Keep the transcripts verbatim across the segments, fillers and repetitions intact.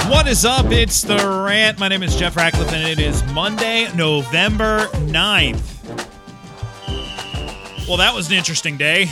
What is up? It's The Rant. My name is Jeff Ratcliffe, and it is Monday, November ninth. Well, that was an interesting day.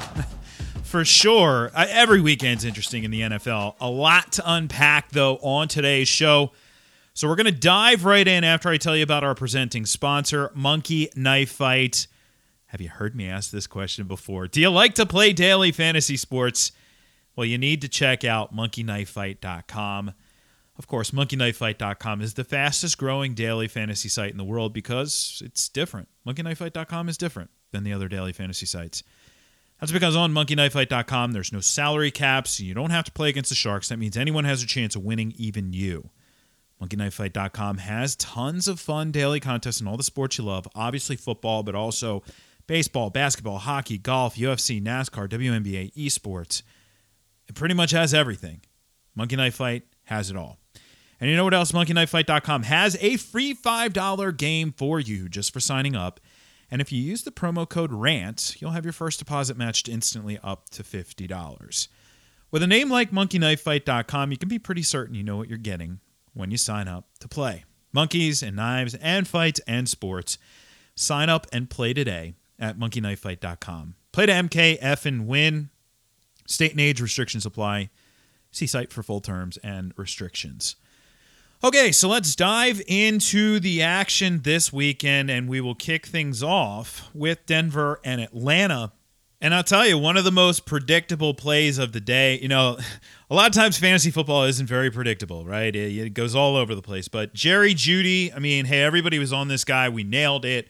For sure. Uh, every weekend's interesting in the N F L. A lot to unpack, though, on today's show. So we're going to dive right in after I tell you about our presenting sponsor, Monkey Knife Fight. Have you heard me ask this question before? Do you like to play daily fantasy sports? Well, you need to check out monkey knife fight dot com. Of course, monkey knife fight dot com is the fastest growing daily fantasy site in the world because it's different. monkey knife fight dot com is different than the other daily fantasy sites. That's because on monkey knife fight dot com, there's no salary caps. You don't have to play against the Sharks. That means anyone has a chance of winning, even you. monkey knife fight dot com has tons of fun daily contests in all the sports you love. Obviously football, but also baseball, basketball, hockey, golf, U F C, NASCAR, W N B A, esports. It pretty much has everything. Monkey Knife Fight has it all. And you know what else? monkey knife fight dot com has a free five dollars game for you just for signing up. And if you use the promo code RANT, you'll have your first deposit matched instantly up to fifty dollars. With a name like monkey knife fight dot com, you can be pretty certain you know what you're getting when you sign up to play. Monkeys and knives and fights and sports. Sign up and play today at monkey knife fight dot com. Play to M K F and win. State and age restrictions apply. See site for full terms and restrictions. Okay, so let's dive into the action this weekend, and we will kick things off with Denver and Atlanta. And I'll tell you, one of the most predictable plays of the day, you know, a lot of times fantasy football isn't very predictable, right? It, it goes all over the place. But Jerry Jeudy, I mean, hey, everybody was on this guy. We nailed it.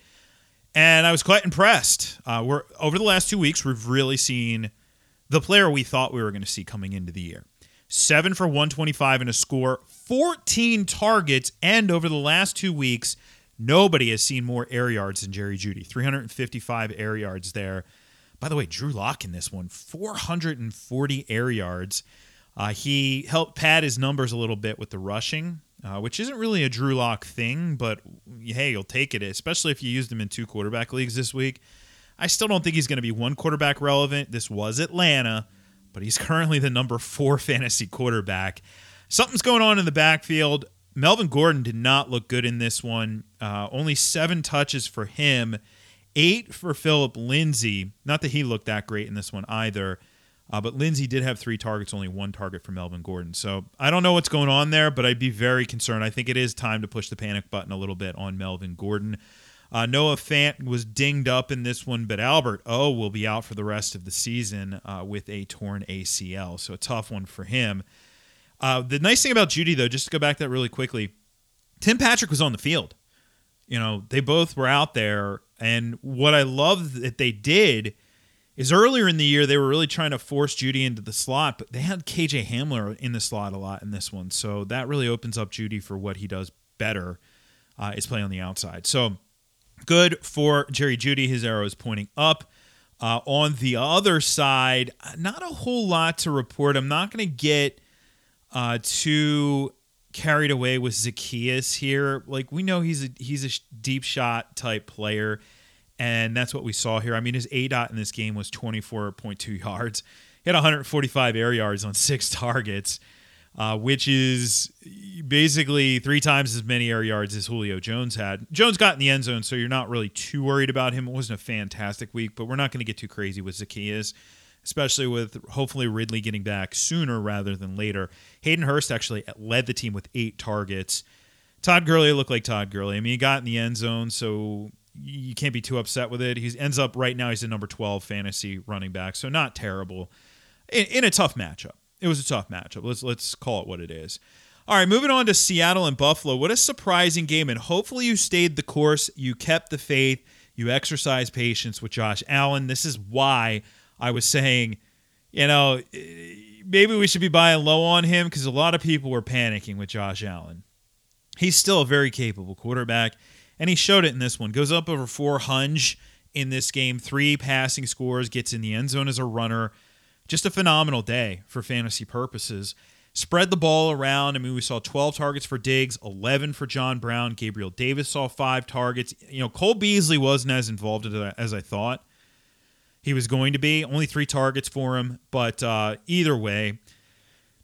And I was quite impressed. Uh, we're over the last two weeks, we've really seen the player we thought we were going to see coming into the year. Seven for one twenty-five and a score, fourteen targets, and over the last two weeks, nobody has seen more air yards than Jerry Jeudy. three hundred fifty-five air yards there. By the way, Drew Lock in this one, four hundred forty air yards. Uh, he helped pad his numbers a little bit with the rushing, uh, which isn't really a Drew Lock thing, but hey, you'll take it, especially if you used him in two quarterback leagues this week. I still don't think he's going to be one quarterback relevant. This was Atlanta, but he's currently the number four fantasy quarterback. Something's going on in the backfield. Melvin Gordon did not look good in this one. Uh, only seven touches for him, eight for Phillip Lindsay. Not that he looked that great in this one either, uh, but Lindsay did have three targets, only one target for Melvin Gordon. So I don't know what's going on there, but I'd be very concerned. I think it is time to push the panic button a little bit on Melvin Gordon. Uh, Noah Fant was dinged up in this one, but Albert O will be out for the rest of the season uh, with a torn A C L, so a tough one for him. Uh, the nice thing about Jeudy, though, just to go back to that really quickly, Tim Patrick was on the field. You know, they both were out there, and what I love that they did is earlier in the year they were really trying to force Jeudy into the slot, but they had K J Hamler in the slot a lot in this one, so that really opens up Jeudy for what he does better, uh, is play on the outside. So good for Jerry Jeudy. His arrow is pointing up. Uh, on the other side, not a whole lot to report. I'm not going to get uh, too carried away with Zacchaeus here. Like, we know he's a he's a deep shot type player, and that's what we saw here. I mean, his A DOT in this game was twenty-four point two yards. He had one hundred forty-five air yards on six targets. Uh, which is basically three times as many air yards as Julio Jones had. Jones got in the end zone, so you're not really too worried about him. It wasn't a fantastic week, but we're not going to get too crazy with Zacchaeus, especially with hopefully Ridley getting back sooner rather than later. Hayden Hurst actually led the team with eight targets. Todd Gurley looked like Todd Gurley. I mean, he got in the end zone, so you can't be too upset with it. He ends up right now, he's the number twelve fantasy running back, so not terrible in, in a tough matchup. It was a tough matchup. Let's let's call it what it is. All right, moving on to Seattle and Buffalo. What a surprising game, and hopefully you stayed the course. You kept the faith. You exercised patience with Josh Allen. This is why I was saying, you know, maybe we should be buying low on him because a lot of people were panicking with Josh Allen. He's still a very capable quarterback, and he showed it in this one. Goes up over four hundred in this game, three passing scores, gets in the end zone as a runner. Just a phenomenal day for fantasy purposes. Spread the ball around. I mean, we saw twelve targets for Diggs, eleven for John Brown. Gabriel Davis saw five targets. You know, Cole Beasley wasn't as involved as I thought he was going to be. Only three targets for him. But uh, either way,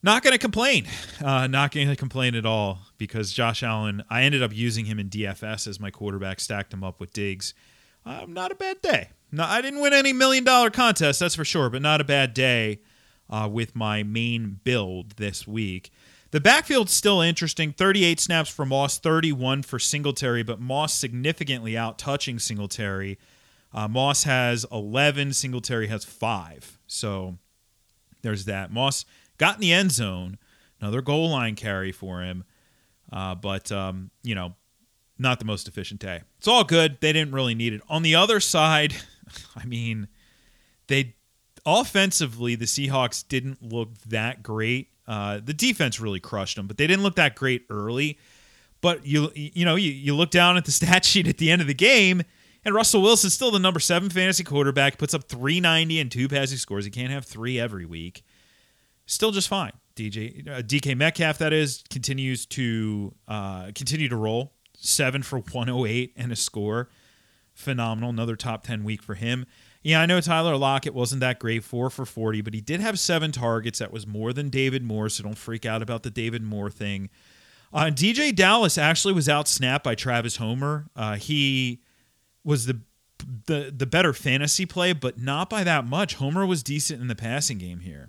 Not going to complain. Uh, not going to complain at all because Josh Allen, I ended up using him in D F S as my quarterback, stacked him up with Diggs. Uh, not a bad day. No, I didn't win any million dollar contest, that's for sure, but not a bad day uh, with my main build this week. The backfield's still interesting. thirty-eight snaps for Moss, thirty-one for Singletary, but Moss significantly out-touching Singletary. Uh, Moss has eleven, Singletary has five. So there's that. Moss got in the end zone, another goal line carry for him, uh, but, um, you know, not the most efficient day. It's all good. They didn't really need it. On the other side, I mean, they offensively, the Seahawks didn't look that great. Uh, the defense really crushed them, but they didn't look that great early. But you you know, you, you look down at the stat sheet at the end of the game, and Russell Wilson's still the number seven fantasy quarterback, puts up three ninety and two passing scores. He can't have three every week. Still just fine. D J uh, D K Metcalf, that is, continues to uh, continue to roll. Seven for one oh eight and a score. Phenomenal. Another top ten week for him. Yeah, I know Tyler Lockett wasn't that great, four for forty, but he did have seven targets. That was more than David Moore, so don't freak out about the David Moore thing. Uh, D J Dallas actually was outsnapped by Travis Homer. Uh, he was the, the the better fantasy play, but not by that much. Homer was decent in the passing game here.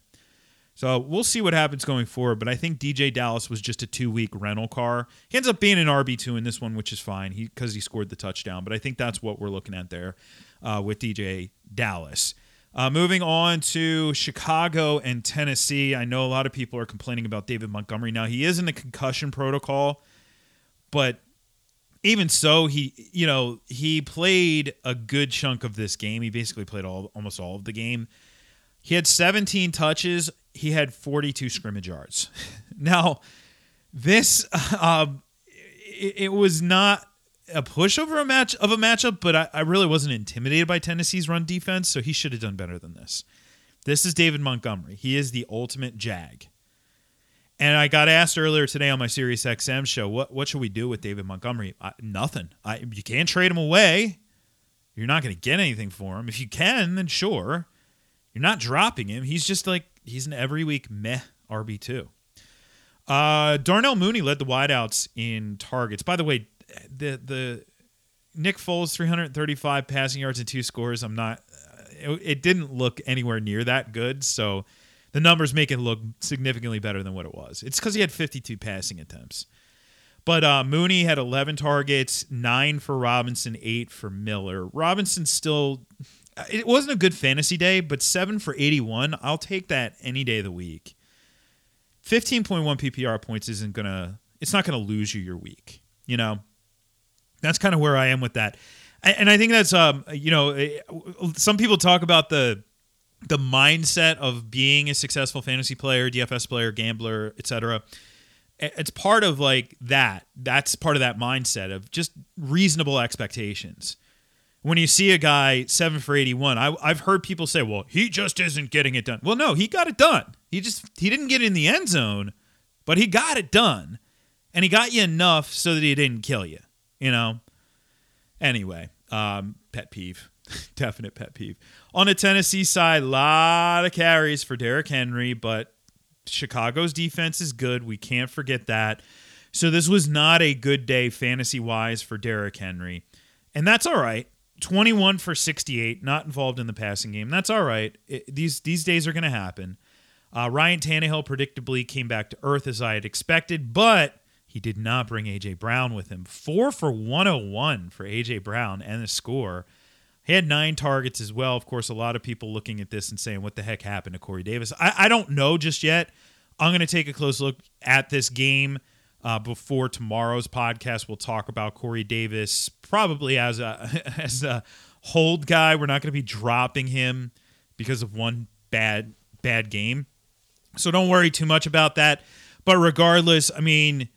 So we'll see what happens going forward, but I think D J Dallas was just a two-week rental car. He ends up being an R B two in this one, which is fine because he, he scored the touchdown, but I think that's what we're looking at there uh, with D J Dallas. Uh, moving on to Chicago and Tennessee. I know a lot of people are complaining about David Montgomery. Now, he is in the concussion protocol, but even so, he you know he played a good chunk of this game. He basically played all almost all of the game. He had seventeen touches. He had forty-two scrimmage yards. Now, this um, it, it was not a pushover a match of a matchup, but I, I really wasn't intimidated by Tennessee's run defense, so he should have done better than this. This is David Montgomery. He is the ultimate jag. And I got asked earlier today on my Sirius X M show, what what should we do with David Montgomery? I, nothing. I, you can't trade him away. You're not going to get anything for him. If you can, then sure. You're not dropping him. He's just like, he's an every week meh R B two. Uh, Darnell Mooney led the wideouts in targets. By the way, the the Nick Foles three thirty-five passing yards and two scores. I'm not. It, it didn't look anywhere near that good. So the numbers make it look significantly better than what it was. It's because he had fifty-two passing attempts. But uh, Mooney had eleven targets, nine for Robinson, eight for Miller. Robinson still. It wasn't a good fantasy day, but seven for eighty-one, I'll take that any day of the week. fifteen point one P P R points isn't going to, it's not going to lose you your week. You know, that's kind of where I am with that. And I think that's, um, you know, some people talk about the, the mindset of being a successful fantasy player, D F S player, gambler, et cetera. It's part of like that. That's part of that mindset of just reasonable expectations. When you see a guy seven for eighty-one, I, I've heard people say, well, he just isn't getting it done. Well, no, he got it done. He just he didn't get in the end zone, but he got it done. And he got you enough so that he didn't kill you, you know? Anyway, um, pet peeve. Definite pet peeve. On the Tennessee side, a lot of carries for Derrick Henry, but Chicago's defense is good. We can't forget that. So this was not a good day fantasy-wise for Derrick Henry. And that's all right. twenty-one for sixty-eight, not involved in the passing game. That's all right. It, these these days are going to happen. Uh, Ryan Tannehill predictably came back to earth as I had expected, but he did not bring A J. Brown with him. Four for one oh one for A J. Brown and the score. He had nine targets as well. Of course, a lot of people looking at this and saying, what the heck happened to Corey Davis? I, I don't know just yet. I'm going to take a close look at this game. Uh, before tomorrow's podcast, we'll talk about Corey Davis probably as a as a hold guy. We're not going to be dropping him because of one bad bad game. So don't worry too much about that. But regardless, I mean,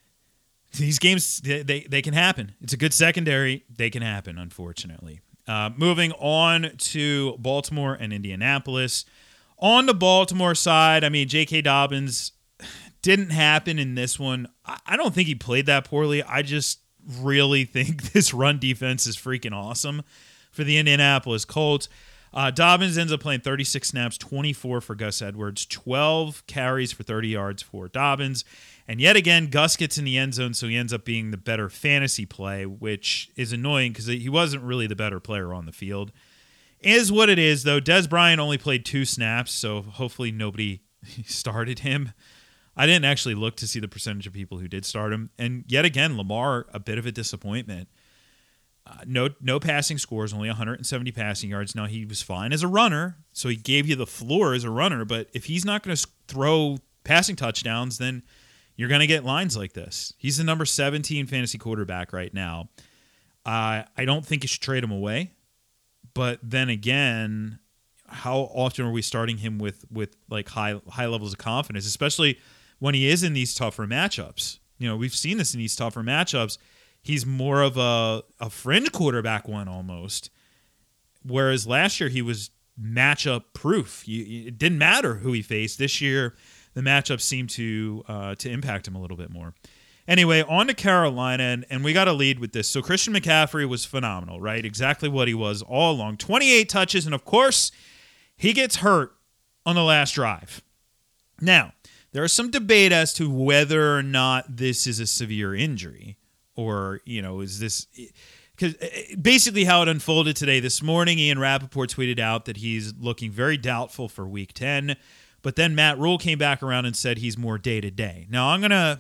these games, they, they, they can happen. It's a good secondary. They can happen, unfortunately. Uh, moving on to Baltimore and Indianapolis. On the Baltimore side, I mean, J K. Dobbins didn't happen in this one. I don't think he played that poorly. I just really think this run defense is freaking awesome for the Indianapolis Colts. Uh, Dobbins ends up playing thirty-six snaps, twenty-four for Gus Edwards, twelve carries for thirty yards for Dobbins. And yet again, Gus gets in the end zone, so he ends up being the better fantasy play, which is annoying because he wasn't really the better player on the field. Is what it is, though. Dez Bryant only played two snaps, so hopefully nobody started him. I didn't actually look to see the percentage of people who did start him. And yet again, Lamar, a bit of a disappointment. Uh, no no passing scores, only one hundred seventy passing yards. Now, he was fine as a runner, so he gave you the floor as a runner. But if he's not going to throw passing touchdowns, then you're going to get lines like this. He's the number seventeen fantasy quarterback right now. Uh, I don't think you should trade him away. But then again, how often are we starting him with with like high high levels of confidence, especially when he is in these tougher matchups? You know, we've seen this in these tougher matchups. He's more of a, a fringe quarterback one almost, whereas last year he was matchup proof. You, it didn't matter who he faced. This year, the matchups seemed to uh, to impact him a little bit more. Anyway, on to Carolina, and, and we got to lead with this. So Christian McCaffrey was phenomenal, right? Exactly what he was all along. twenty-eight touches, and of course, he gets hurt on the last drive. Now, there is some debate as to whether or not this is a severe injury. Or, you know, is this – because basically how it unfolded today, this morning, Ian Rappaport tweeted out that he's looking very doubtful for week ten. But then Matt Rule came back around and said he's more day-to-day. Now, I'm going to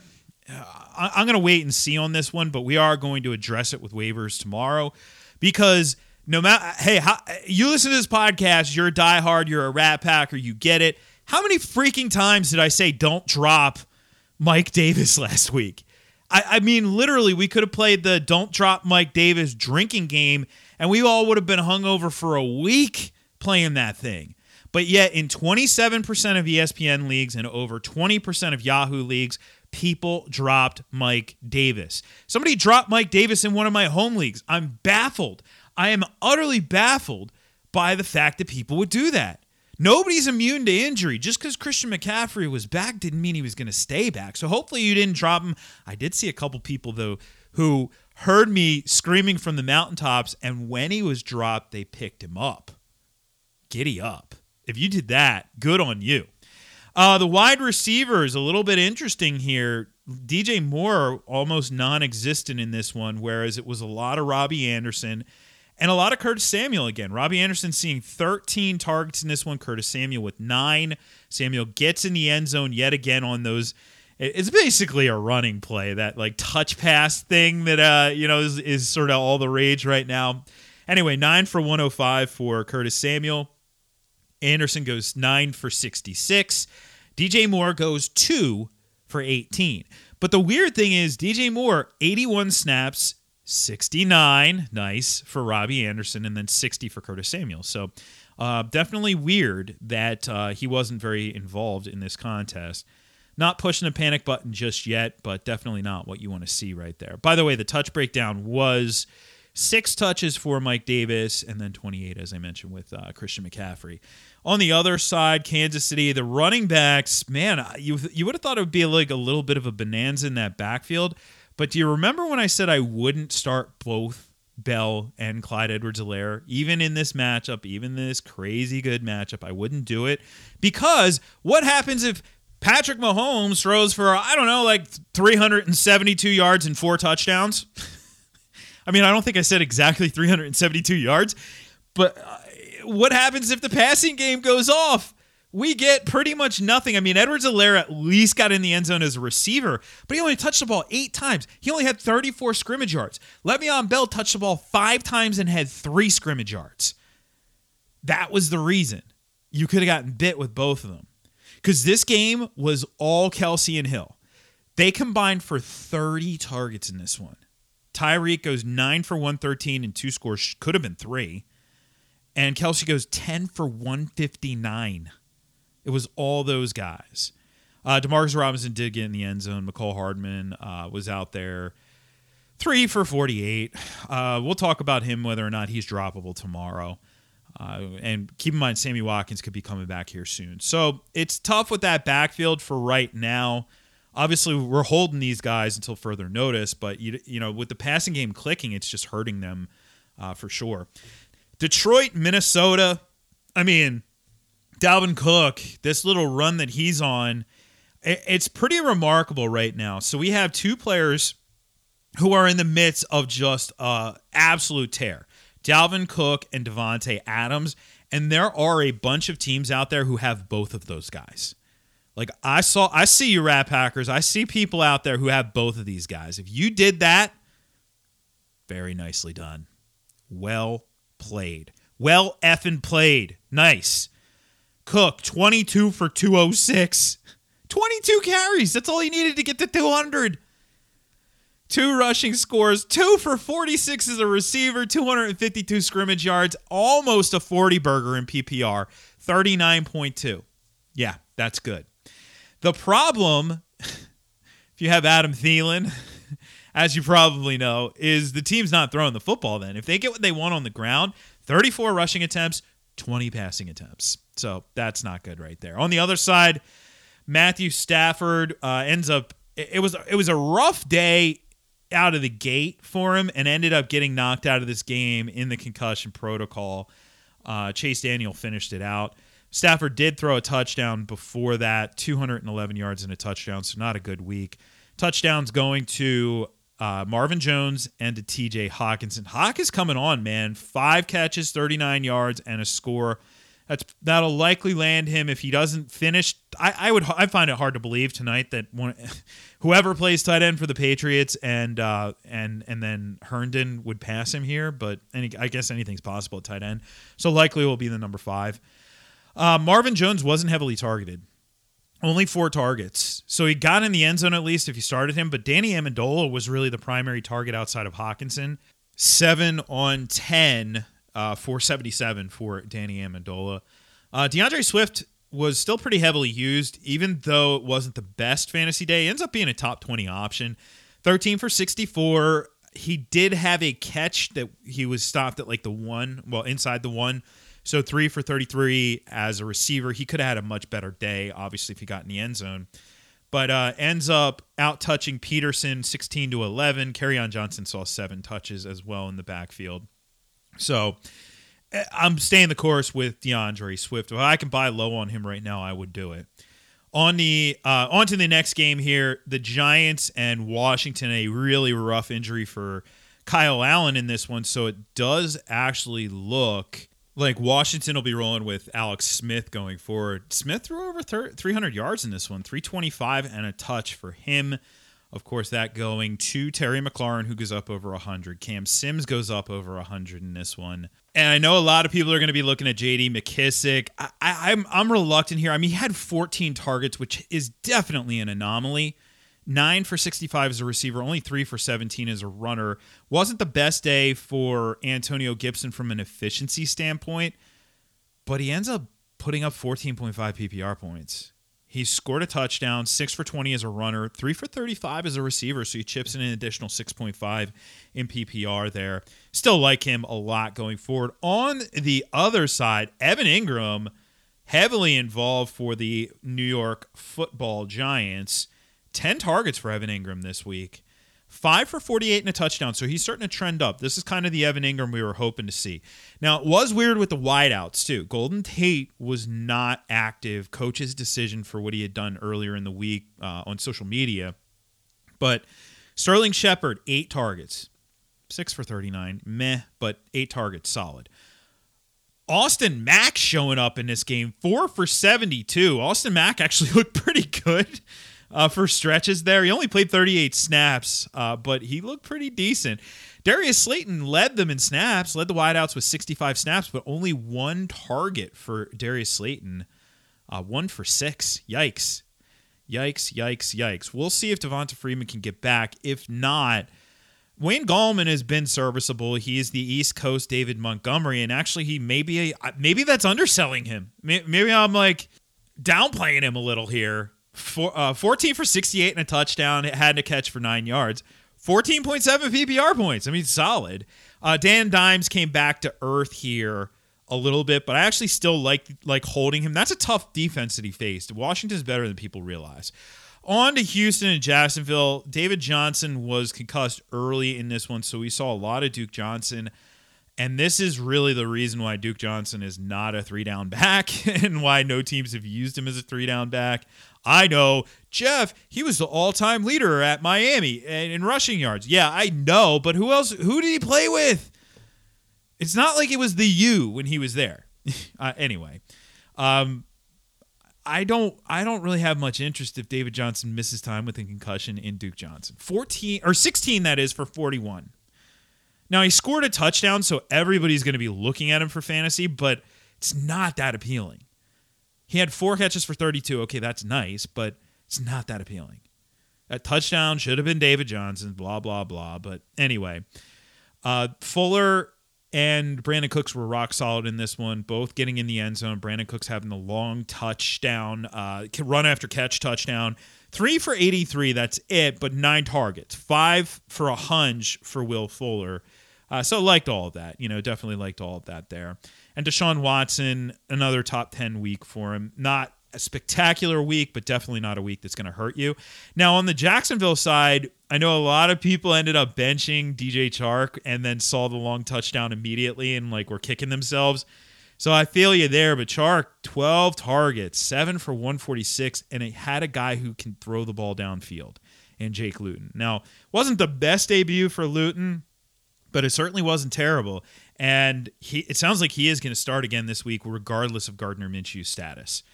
I'm going to wait and see on this one, but we are going to address it with waivers tomorrow because no matter – hey, how, you listen to this podcast, you're a diehard, you're a Rat Packer, you get it. How many freaking times did I say don't drop Mike Davis last week? I, I mean, literally, we could have played the don't drop Mike Davis drinking game, and we all would have been hungover for a week playing that thing. But yet, in twenty-seven percent of E S P N leagues and over twenty percent of Yahoo leagues, people dropped Mike Davis. Somebody dropped Mike Davis in one of my home leagues. I'm baffled. I am utterly baffled by the fact that people would do that. Nobody's immune to injury. Just because Christian McCaffrey was back didn't mean he was going to stay back. So hopefully you didn't drop him. I did see a couple people, though, who heard me screaming from the mountaintops, and when he was dropped, they picked him up. Giddy up. If you did that, good on you. Uh, the wide receivers, a little bit interesting here. D J Moore almost non-existent in this one, whereas it was a lot of Robbie Anderson and a lot of Curtis Samuel again. Robbie Anderson seeing thirteen targets in this one. Curtis Samuel with nine. Samuel gets in the end zone yet again on those. It's basically a running play, that like touch pass thing that uh you know is, is sort of all the rage right now. Anyway, nine for one oh five for Curtis Samuel. Anderson goes nine for sixty-six. D J Moore goes two for eighteen. But the weird thing is D J Moore, eighty-one snaps, sixty-nine, nice, for Robbie Anderson, and then sixty for Curtis Samuel. So uh, definitely weird that uh, he wasn't very involved in this contest. Not pushing a panic button just yet, but definitely not what you want to see right there. By the way, the touch breakdown was six touches for Mike Davis and then twenty-eight, as I mentioned, with uh, Christian McCaffrey. On the other side, Kansas City, the running backs, man, you you would have thought it would be like a little bit of a bonanza in that backfield. But do you remember when I said I wouldn't start both Bell and Clyde Edwards-Helaire, even in this matchup, even this crazy good matchup? I wouldn't do it because what happens if Patrick Mahomes throws for, I don't know, like three hundred seventy-two yards and four touchdowns? I mean, I don't think I said exactly three hundred seventy-two yards, but uh, what happens if the passing game goes off? We get pretty much nothing. I mean, Edwards-Helaire at least got in the end zone as a receiver, but he only touched the ball eight times. He only had thirty-four scrimmage yards. Le'Veon Bell touched the ball five times and had three scrimmage yards. That was the reason. You could have gotten bit with both of them. Because this game was all Kelsey and Hill. They combined for thirty targets in this one. Tyreek goes nine for one thirteen and two scores. Could have been three. And Kelsey goes ten for one fifty-nine. It was all those guys. Uh, Demarcus Robinson did get in the end zone. McCole Hardman uh, was out there. three for forty-eight. Uh, we'll talk about him, whether or not he's droppable tomorrow. Uh, and keep in mind, Sammy Watkins could be coming back here soon. So it's tough with that backfield for right now. Obviously, we're holding these guys until further notice, but you, you know, with the passing game clicking, it's just hurting them uh, for sure. Detroit, Minnesota. I mean, Dalvin Cook, this little run that he's on, it's pretty remarkable right now. So we have two players who are in the midst of just uh, absolute tear. Dalvin Cook and Davante Adams. And there are a bunch of teams out there who have both of those guys. Like I saw, I see you, Rat Packers. I see people out there who have both of these guys. If you did that, very nicely done. Well played. Well effing played. Nice. Cook, twenty-two for two oh six. twenty-two carries. That's all he needed to get to two hundred. Two rushing scores, two for forty-six as a receiver, two hundred fifty-two scrimmage yards, almost a forty burger in P P R, thirty-nine point two. Yeah, that's good. The problem, if you have Adam Thielen, as you probably know, is the team's not throwing the football then. If they get what they want on the ground, thirty-four rushing attempts, twenty passing attempts. So that's not good right there. On the other side, Matthew Stafford uh, ends up, it was it was a rough day out of the gate for him and ended up getting knocked out of this game in the concussion protocol. Uh, Chase Daniel finished it out. Stafford did throw a touchdown before that, two hundred eleven yards and a touchdown, so not a good week. Touchdowns going to uh, Marvin Jones and to T J Hawkinson. Hawk is coming on, man. Five catches, thirty-nine yards, and a score. That's that'll likely land him if he doesn't finish. I, I would I find it hard to believe tonight that one, whoever plays tight end for the Patriots and uh, and and then Herndon would pass him here. But any, I guess anything's possible at tight end. So likely will be the number five. Uh, Marvin Jones wasn't heavily targeted. Only four targets. So he got in the end zone at least if you started him. But Danny Amendola was really the primary target outside of Hawkinson. Seven on ten. Uh, four seventy-seven for Danny Amendola. Uh, DeAndre Swift was still pretty heavily used, even though it wasn't the best fantasy day. He ends up being a top twenty option. thirteen for sixty-four. He did have a catch that he was stopped at like the one, well, inside the one. So three for thirty-three as a receiver. He could have had a much better day, obviously, if he got in the end zone. But uh, ends up out-touching Peterson sixteen to eleven. Kerryon Johnson saw seven touches as well in the backfield. So I'm staying the course with DeAndre Swift. If I can buy low on him right now, I would do it. On the uh, on to the next game here, the Giants and Washington, a really rough injury for Kyle Allen in this one. So it does actually look like Washington will be rolling with Alex Smith going forward. Smith threw over three hundred yards in this one, three twenty-five and a touch for him. Of course, that going to Terry McLaurin, who goes up over one hundred. Cam Sims goes up over one hundred in this one. And I know a lot of people are going to be looking at J D McKissick. I, I, I'm I'm reluctant here. I mean, he had fourteen targets, which is definitely an anomaly. nine for sixty-five as a receiver, only three for seventeen as a runner. Wasn't the best day for Antonio Gibson from an efficiency standpoint, but he ends up putting up fourteen point five P P R points. He scored a touchdown, six for twenty as a runner, three for thirty-five as a receiver, so he chips in an additional six point five in P P R there. Still like him a lot going forward. On the other side, Evan Ingram, heavily involved for the New York Football Giants. ten targets for Evan Ingram this week. five for forty-eight and a touchdown, so he's starting to trend up. This is kind of the Evan Ingram we were hoping to see. Now, it was weird with the wideouts, too. Golden Tate was not active. Coach's decision for what he had done earlier in the week uh, on social media. But Sterling Shepard, eight targets. six for thirty-nine. Meh, but eight targets, solid. Austin Mack showing up in this game, four for seventy-two. Austin Mack actually looked pretty good. Uh, for stretches there. He only played thirty-eight snaps, uh, but he looked pretty decent. Darius Slayton led them in snaps, led the wideouts with sixty-five snaps, but only one target for Darius Slayton. Uh, one for six. Yikes. Yikes, yikes, yikes. We'll see if Devonta Freeman can get back. If not, Wayne Gallman has been serviceable. He is the East Coast David Montgomery, and actually he maybe, maybe that's underselling him. Maybe I'm like downplaying him a little here. For, uh, fourteen for sixty-eight and a touchdown. It had to catch for nine yards. fourteen point seven P P R points. I mean, solid. Uh, Dan Dimes came back to earth here a little bit, but I actually still like like holding him. That's a tough defense that he faced. Washington's better than people realize. On to Houston and Jacksonville. David Johnson was concussed early in this one, so we saw a lot of Duke Johnson. And this is really the reason why Duke Johnson is not a three-down back and why no teams have used him as a three-down back. I know, Jeff, he was the all-time leader at Miami in rushing yards. Yeah, I know, but who else? Who did he play with? It's not like it was the U when he was there. uh, anyway, um, I don't I don't really have much interest if David Johnson misses time with a concussion in Duke Johnson. fourteen or sixteen, that is, for forty-one. Now, he scored a touchdown, so everybody's going to be looking at him for fantasy, but it's not that appealing. He had four catches for thirty-two. Okay, that's nice, but it's not that appealing. That touchdown should have been David Johnson, blah, blah, blah. But anyway, uh, Fuller and Brandon Cooks were rock solid in this one, both getting in the end zone. Brandon Cooks having the long touchdown, uh, run after catch touchdown. Three for eighty-three, that's it, but nine targets. Five for a hunch for Will Fuller. Uh, so liked all of that. You know, definitely liked all of that there. And Deshaun Watson, another top ten week for him. Not a spectacular week, but definitely not a week that's going to hurt you. Now, on the Jacksonville side, I know a lot of people ended up benching D J Chark and then saw the long touchdown immediately and like were kicking themselves. So I feel you there, but Chark, twelve targets, seven for one forty-six, and it had a guy who can throw the ball downfield, and Jake Luton. Now, wasn't the best debut for Luton, but it certainly wasn't terrible. And he, it sounds like he is going to start again this week, regardless of Gardner Minshew's status.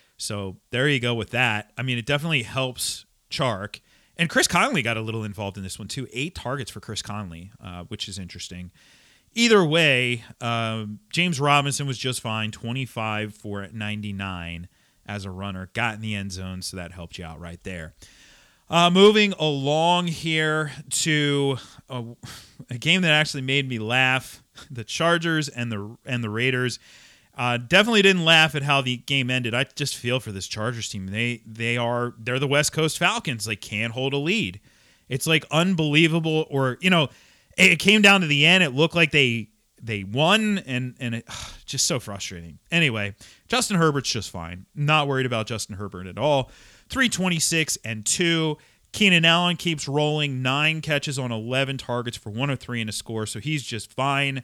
So there you go with that. I mean, it definitely helps Chark. And Chris Conley got a little involved in this one, too. Eight targets for Chris Conley, uh, which is interesting. Either way, um, James Robinson was just fine, twenty-five for ninety-nine as a runner. Got in the end zone, so that helped you out right there. Uh, moving along here to a, a game that actually made me laugh, the Chargers and the and the Raiders. Uh, definitely didn't laugh at how the game ended. I just feel for this Chargers team. They they are they're the West Coast Falcons. They can't hold a lead. It's like unbelievable. Or you know, it came down to the end. It looked like they they won, and and it ugh, just so frustrating. Anyway, Justin Herbert's just fine. Not worried about Justin Herbert at all. three twenty-six and two. Keenan Allen keeps rolling. Nine catches on eleven targets for one oh three and a score, so he's just fine.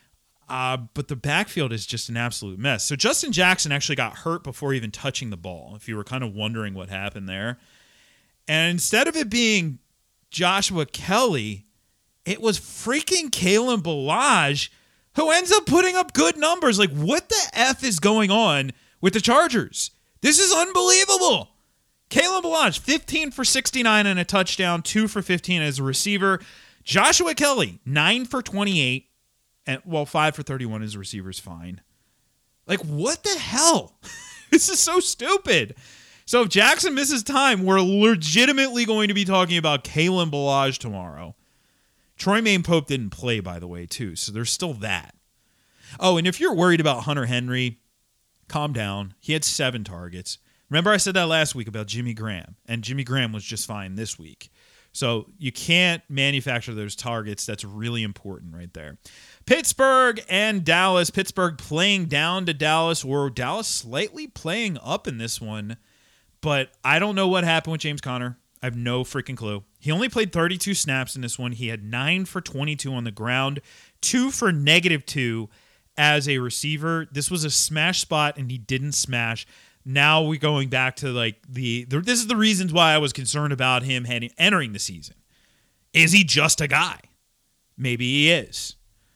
Uh, but the backfield is just an absolute mess. So Justin Jackson actually got hurt before even touching the ball, if you were kind of wondering what happened there. And instead of it being Joshua Kelly, it was freaking Kalen Ballage who ends up putting up good numbers. Like, what the F is going on with the Chargers? This is unbelievable. Kalen Ballage, fifteen for sixty-nine and a touchdown, two for fifteen as a receiver. Joshua Kelly, nine for twenty-eight. And well, five for thirty-one as a receiver is fine. Like, what the hell? This is so stupid. So if Jackson misses time, we're legitimately going to be talking about Kalen Ballage tomorrow. Troy Maine Pope didn't play, by the way, too. So there's still that. Oh, and if you're worried about Hunter Henry, calm down. He had seven targets. Remember I said that last week about Jimmy Graham, and Jimmy Graham was just fine this week. So you can't manufacture those targets. That's really important right there. Pittsburgh and Dallas. Pittsburgh playing down to Dallas, or Dallas slightly playing up in this one. But I don't know what happened with James Conner. I have no freaking clue. He only played thirty-two snaps in this one. He had nine for twenty-two on the ground, two for negative two as a receiver. This was a smash spot, and he didn't smash. Now we're going back to like the, the this is the reasons why I was concerned about him heading, entering the season. Is he just a guy? Maybe he is.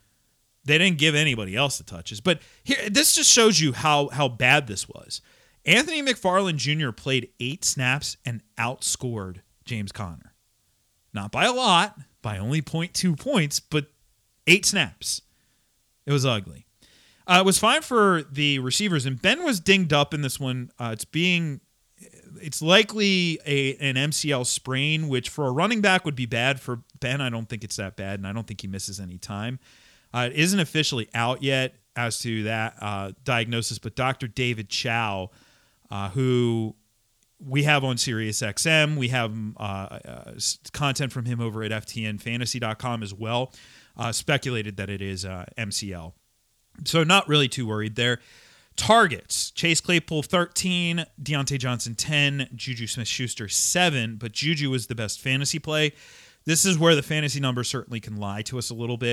They didn't give anybody else the touches. But here, this just shows you how, how bad this was. Anthony McFarland Junior played eight snaps and outscored James Conner. Not by a lot, by only zero point two points, but eight snaps. It was ugly. Uh, it was fine for the receivers, and Ben was dinged up in this one. Uh, it's being, it's likely a an M C L sprain, which for a running back would be bad. For Ben, I don't think it's that bad, and I don't think he misses any time. Uh, it isn't officially out yet as to that uh, diagnosis, but Doctor David Chow, uh, who we have on SiriusXM, we have uh, uh, content from him over at F T N fantasy dot com as well, uh, speculated that it is uh, M C L. So not really too worried there. Targets. Chase Claypool, thirteen. Deontay Johnson, ten. Juju Smith-Schuster, seven. But Juju was the best fantasy play. This is where the fantasy numbers certainly can lie to us a little bit.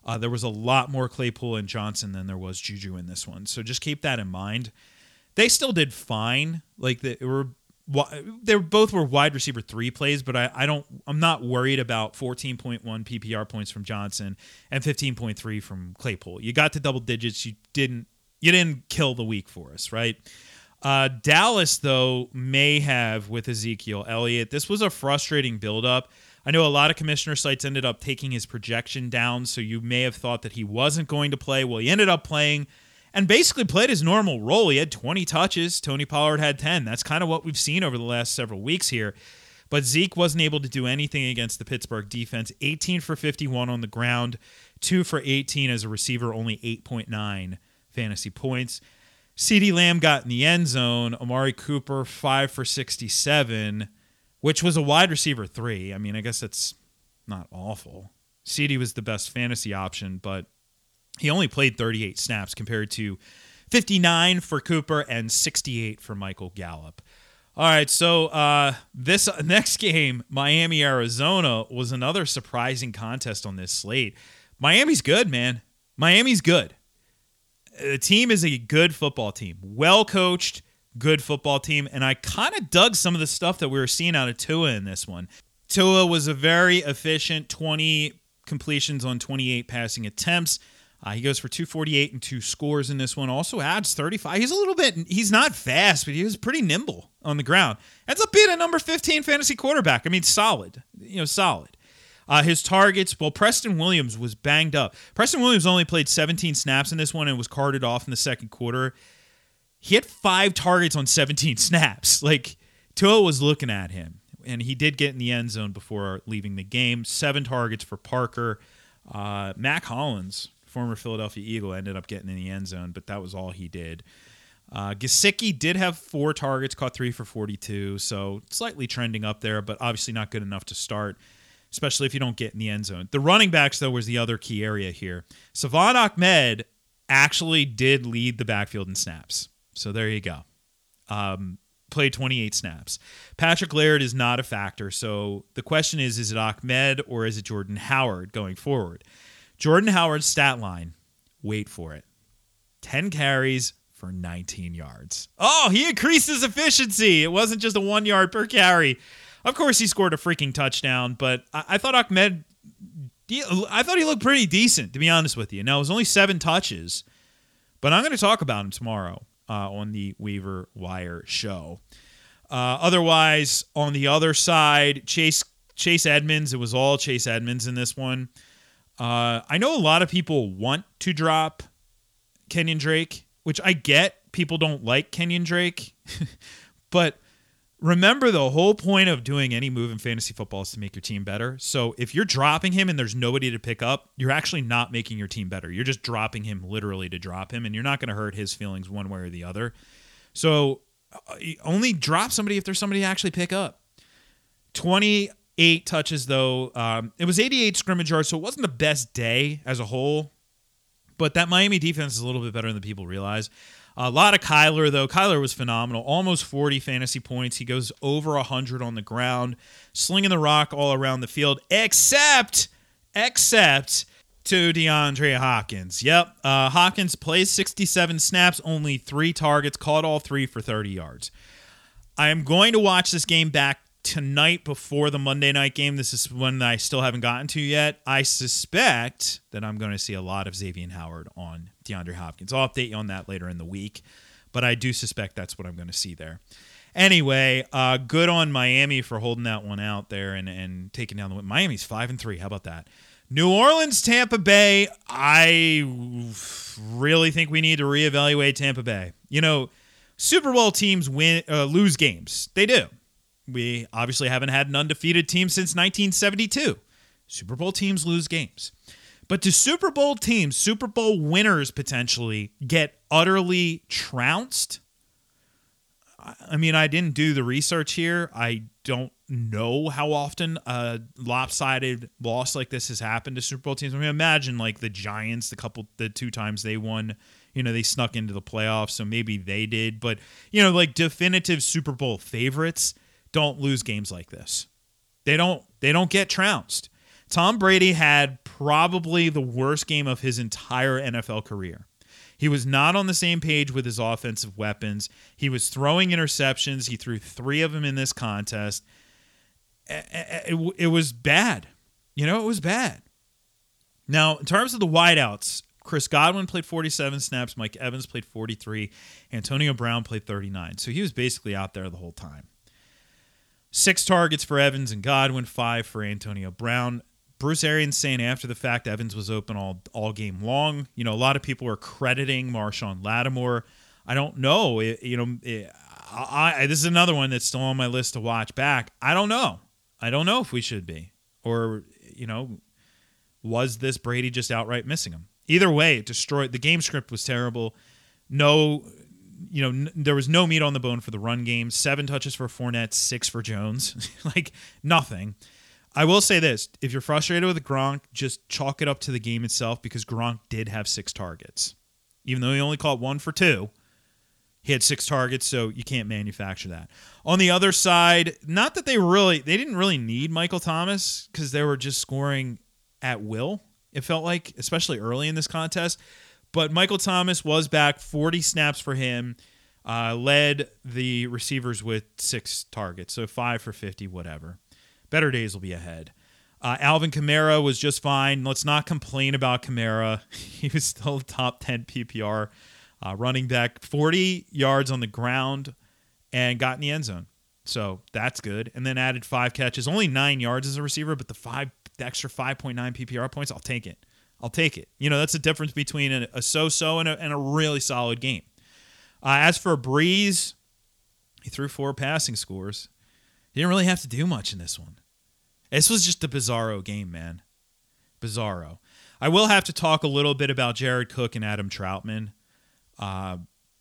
Uh, there was a lot more Claypool and Johnson than there was Juju in this one. So just keep that in mind. They still did fine. Like they were, they were both were wide receiver three plays, but I, I don't, I'm not worried about fourteen point one P P R points from Johnson and fifteen point three from Claypool. You got to double digits. You didn't, you didn't kill the week for us, right? Uh, Dallas, though, may have with Ezekiel Elliott. This was a frustrating buildup. I know a lot of commissioner sites ended up taking his projection down, so you may have thought that he wasn't going to play. Well, he ended up playing and basically played his normal role. He had twenty touches. Tony Pollard had ten. That's kind of what we've seen over the last several weeks here. But Zeke wasn't able to do anything against the Pittsburgh defense. eighteen for fifty-one on the ground, two for eighteen as a receiver, only eight point nine fantasy points. CeeDee Lamb got in the end zone. Amari Cooper, five for sixty-seven, which was a wide receiver three. I mean, I guess that's not awful. CeeDee was the best fantasy option, but he only played thirty-eight snaps compared to fifty-nine for Cooper and sixty-eight for Michael Gallup. All right, so uh, this next game, Miami, Arizona, was another surprising contest on this slate. Miami's good, man. Miami's good. The team is a good football team, well-coached, good football team, and I kind of dug some of the stuff that we were seeing out of Tua in this one. Tua was a very efficient twenty completions on twenty-eight passing attempts. Uh, he goes for two forty-eight and two scores in this one. Also adds thirty-five. He's a little bit, he's not fast, but he was pretty nimble on the ground. Ends up being a number fifteen fantasy quarterback. I mean, solid, you know, solid. Uh, his targets, well, Preston Williams was banged up. Preston Williams only played seventeen snaps in this one and was carted off in the second quarter. He had five targets on seventeen snaps. Like, Tua was looking at him, and he did get in the end zone before leaving the game. Seven targets for Parker. Uh, Mac Hollins, former Philadelphia Eagle, ended up getting in the end zone, but that was all he did. Uh, Gesicki did have four targets, caught three for forty-two, so slightly trending up there, but obviously not good enough to start, especially if you don't get in the end zone. The running backs, though, was the other key area here. Savon Ahmed actually did lead the backfield in snaps. So there you go. Um, played twenty-eight snaps. Patrick Laird is not a factor. So the question is, is it Ahmed or is it Jordan Howard going forward? Jordan Howard's stat line, wait for it, ten carries for nineteen yards. Oh, he increased his efficiency. It wasn't just a one yard per carry. Of course, he scored a freaking touchdown, but I, I thought Ahmed, I thought he looked pretty decent, to be honest with you. Now, it was only seven touches, but I'm going to talk about him tomorrow uh, on the Waiver Wire show. Uh, otherwise, on the other side, Chase Chase Edmonds, it was all Chase Edmonds in this one. Uh, I know a lot of people want to drop Kenyon Drake, which I get. People don't like Kenyon Drake, but remember, the whole point of doing any move in fantasy football is to make your team better. So if you're dropping him and there's nobody to pick up, you're actually not making your team better. You're just dropping him literally to drop him, and you're not going to hurt his feelings one way or the other. So only drop somebody if there's somebody to actually pick up. twenty-eight touches, though. Um, it was eighty-eight scrimmage yards, so it wasn't the best day as a whole. But that Miami defense is a little bit better than people realize. A lot of Kyler, though. Kyler was phenomenal. Almost forty fantasy points. He goes over one hundred on the ground, slinging the rock all around the field, except, except to DeAndre Hopkins. Yep. Uh, Hopkins plays sixty-seven snaps, only three targets, caught all three for thirty yards. I am going to watch this game back tonight before the Monday night game. This is one that I still haven't gotten to yet. I suspect that I'm going to see a lot of Xavier Howard on DeAndre Hopkins. I'll update you on that later in the week, but I do suspect that's what I'm going to see there. Anyway, uh, good on Miami for holding that one out there and, and taking down the win. Miami's five and three. How about that? New Orleans, Tampa Bay. I really think we need to reevaluate Tampa Bay. You know, Super Bowl teams win uh, lose games. They do. We obviously haven't had an undefeated team since nineteen seventy-two. Super Bowl teams lose games. But do Super Bowl teams, Super Bowl winners potentially, get utterly trounced? I mean, I didn't do the research here. I don't know how often a lopsided loss like this has happened to Super Bowl teams. I mean, imagine like the Giants, the couple, the two times they won, you know, they snuck into the playoffs, so maybe they did. But, you know, like definitive Super Bowl favorites don't lose games like this. They don't they don't get trounced. Tom Brady had probably the worst game of his entire N F L career. He was not on the same page with his offensive weapons. He was throwing interceptions. He threw three of them in this contest. It, it was bad. You know, it was bad. Now, in terms of the wideouts, Chris Godwin played forty-seven snaps. Mike Evans played forty-three. Antonio Brown played thirty-nine. So he was basically out there the whole time. Six targets for Evans and Godwin, five for Antonio Brown. Bruce Arians saying after the fact Evans was open all all game long. You know, a lot of people are crediting Marshawn Lattimore. I don't know. It, you know, it, I, I, this is another one that's still on my list to watch back. I don't know. I don't know if we should be. Or, you know, was this Brady just outright missing him? Either way, it destroyed. The game script was terrible. No, you know, n- there was no meat on the bone for the run game. Seven touches for Fournette, six for Jones. Like, nothing. I will say this. If you're frustrated with Gronk, just chalk it up to the game itself because Gronk did have six targets. Even though he only caught one for two, he had six targets, so you can't manufacture that. On the other side, not that they really, they didn't really need Michael Thomas because they were just scoring at will, it felt like, especially early in this contest. But Michael Thomas was back, forty snaps for him, uh, led the receivers with six targets, so five for fifty, whatever. Better days will be ahead. Uh, Alvin Kamara was just fine. Let's not complain about Kamara. He was still top ten P P R uh, running back, forty yards on the ground, and got in the end zone. So that's good. And then added five catches, only nine yards as a receiver, but the five, the extra five point nine P P R points, I'll take it. I'll take it. You know, that's the difference between a, a so-so and a, and a really solid game. Uh, as for Breeze, he threw four passing scores. He didn't really have to do much in this one. This was just a bizarro game, man. Bizarro. I will have to talk a little bit about Jared Cook and Adam Troutman. Uh,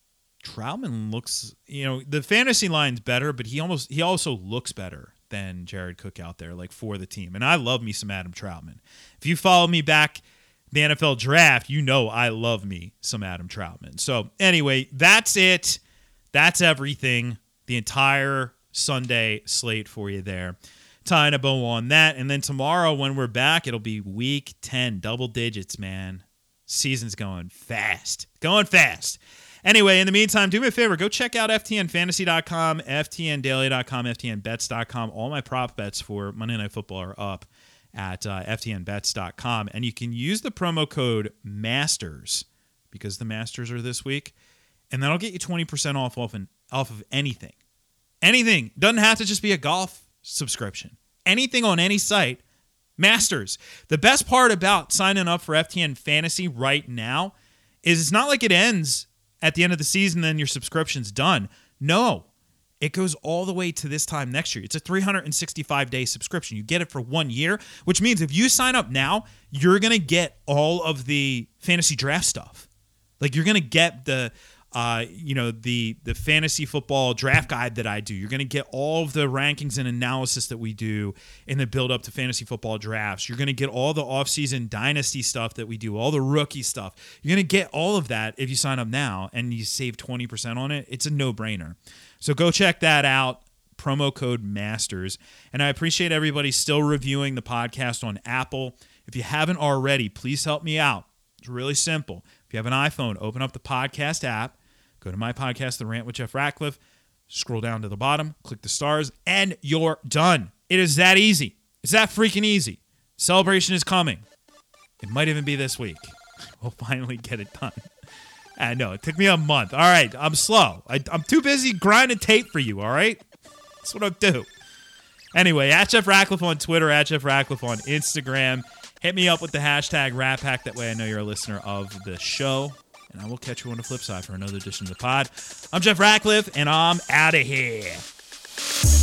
Troutman looks, you know, the fantasy line's better, but he almost he also looks better than Jared Cook out there, like for the team. And I love me some Adam Troutman. If you follow me back the N F L draft, you know I love me some Adam Troutman. So anyway, that's it. That's everything. The entire Sunday slate for you there. Tying a bow on that. And then tomorrow when we're back, it'll be week ten, double digits, man. Season's going fast. Going fast. Anyway, in the meantime, do me a favor. Go check out F T N fantasy dot com, F T N daily dot com, F T N bets dot com. All my prop bets for Monday Night Football are up at uh, F T N bets dot com. And you can use the promo code MASTERS because the Masters are this week. And that'll get you twenty percent off, off, an, off of anything. Anything. Doesn't have to just be a golf subscription. Anything on any site. Masters. The best part about signing up for F T N Fantasy right now is it's not like it ends at the end of the season and then your subscription's done. No. It goes all the way to this time next year. It's a three hundred sixty-five day subscription. You get it for one year, which means if you sign up now, you're going to get all of the fantasy draft stuff. Like you're going to get the Uh, you know, the the fantasy football draft guide that I do. You're going to get all of the rankings and analysis that we do in the build up to fantasy football drafts. You're going to get all the offseason dynasty stuff that we do, all the rookie stuff. You're going to get all of that if you sign up now and you save twenty percent on it. It's a no-brainer. So go check that out. Promo code MASTERS. And I appreciate everybody still reviewing the podcast on Apple. If you haven't already, please help me out. It's really simple. If you have an iPhone, open up the podcast app. Go to my podcast, The Rant with Jeff Ratcliffe. Scroll down to the bottom, click the stars, and you're done. It is that easy. It's that freaking easy. Celebration is coming. It might even be this week. We'll finally get it done. I know, it took me a month. All right, I'm slow. I, I'm too busy grinding tape for you, all right? That's what I do. Anyway, at Jeff Ratcliffe on Twitter, at Jeff Ratcliffe on Instagram. Hit me up with the hashtag Rat Pack. That way I know you're a listener of the show. And I will catch you on the flip side for another edition of the pod. I'm Jeff Ratcliffe, and I'm out of here.